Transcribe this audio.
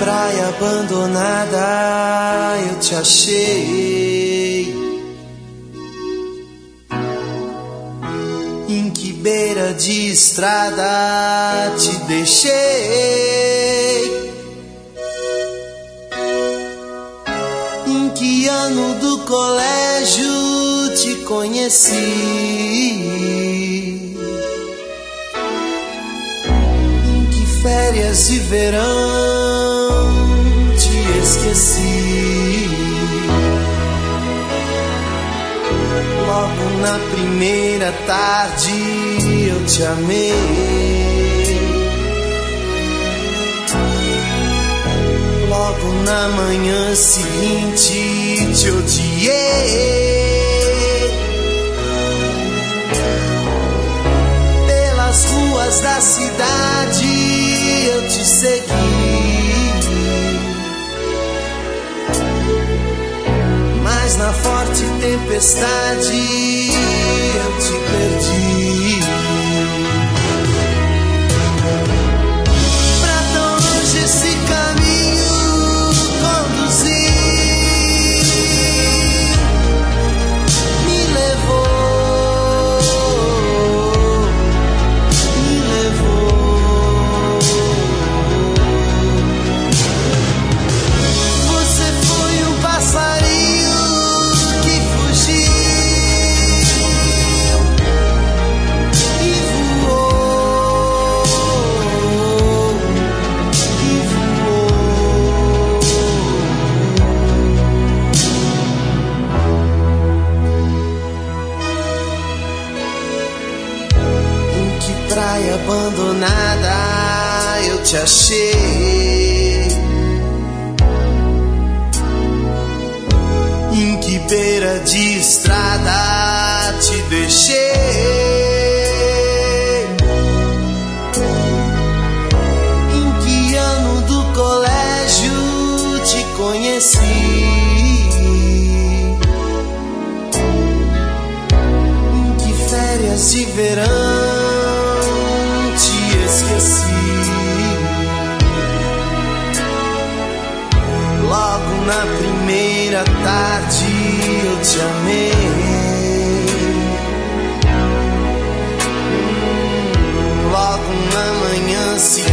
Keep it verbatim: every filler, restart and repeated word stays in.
praia abandonada eu te achei? Em que beira de estrada te deixei? Em que ano do colégio te conheci? Em que férias de verão te esqueci? Logo na primeira tarde eu te amei. Logo na manhã seguinte te odiei. Pelas ruas da cidade eu te segui, mas na forte tempestade eu te perdi. Pra tão longe esse caminho conduzir, me levou, me levou. Você foi um passarinho que fugiu e voou, e voou. Em que praia abandonada eu te achei? Em que beira de estrada te deixei? Em que ano do colégio te conheci? Em que férias de verão te esqueci? Logo na primeira tarde eu te amei. Logo na manhã seguinte